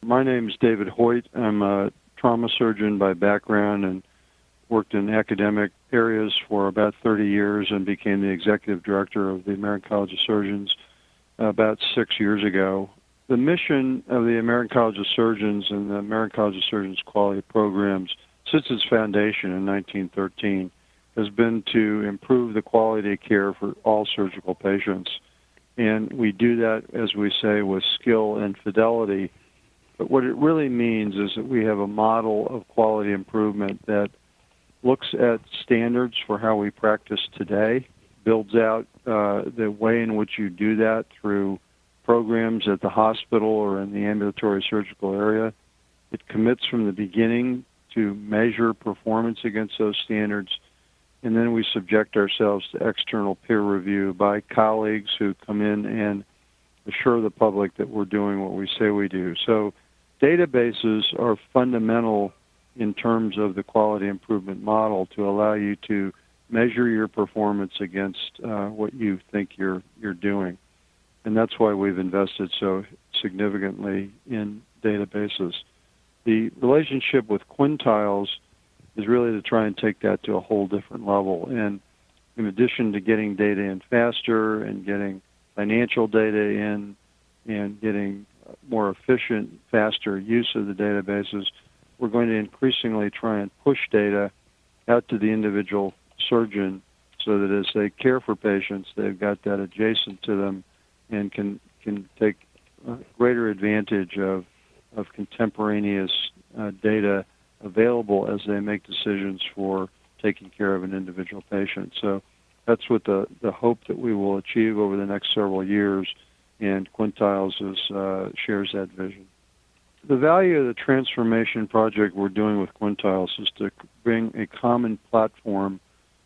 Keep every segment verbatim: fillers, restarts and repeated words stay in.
My name is David Hoyt. I'm a trauma surgeon by background and worked in academic areas for about thirty years and became the executive director of the American College of Surgeons about six years ago. The mission of the American College of Surgeons and the American College of Surgeons quality programs since its foundation in nineteen thirteen has been to improve the quality of care for all surgical patients. And we do that, as we say, with skill and fidelity. But what it really means is that we have a model of quality improvement that looks at standards for how we practice today, builds out uh, the way in which you do that through programs at the hospital or in the ambulatory surgical area. It commits from the beginning to measure performance against those standards, and then we subject ourselves to external peer review by colleagues who come in and assure the public that we're doing what we say we do. So databases are fundamental in terms of the quality improvement model to allow you to measure your performance against uh, what you think you're you're doing. And that's why we've invested so significantly in databases. The relationship with quintiles is really to try and take that to a whole different level. And in addition to getting data in faster and getting financial data in and getting more efficient, faster use of the databases, we're going to increasingly try and push data out to the individual surgeon so that as they care for patients, they've got that adjacent to them and can can take uh, greater advantage of, of contemporaneous uh, data available as they make decisions for taking care of an individual patient. So that's what the, the hope that we will achieve over the next several years, and Quintiles is, uh, shares that vision. The value of the transformation project we're doing with Quintiles is to bring a common platform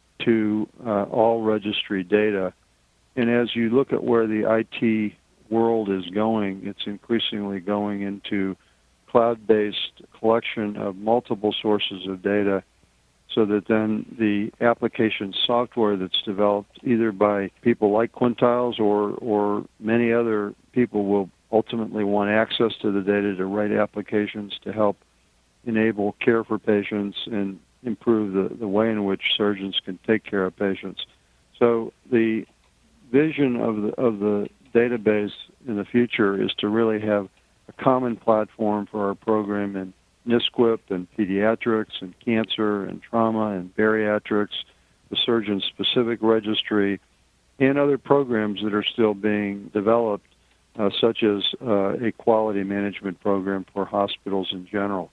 to uh, all registry data. And as you look at where the I T world is going, it's increasingly going into cloud-based collection of multiple sources of data so that then the application software that's developed either by people like Quintiles or, or many other people will ultimately want access to the data to write applications to help enable care for patients and improve the, the way in which surgeons can take care of patients. So the vision of the, of the database in the future is to really have a common platform for our program in N S Q I P and pediatrics and cancer and trauma and bariatrics, the surgeon-specific registry, and other programs that are still being developed, uh, such as uh, a quality management program for hospitals in general.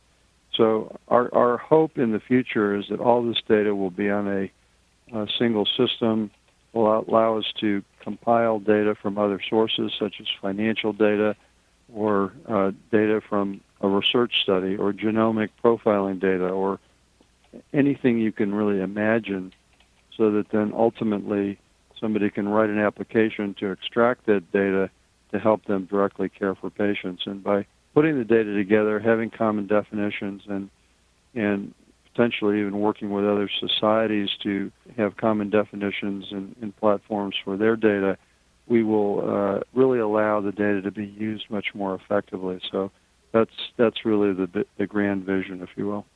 So our, our hope in the future is that all this data will be on a, a single system, will allow us to compile data from other sources, such as financial data, or uh, data from a research study, or genomic profiling data, or anything you can really imagine, so that then ultimately somebody can write an application to extract that data to help them directly care for patients. And by putting the data together, having common definitions, and and potentially even working with other societies to have common definitions and, and platforms for their data, we will uh, really allow the data to be used much more effectively. So that's that's really the the grand vision, if you will.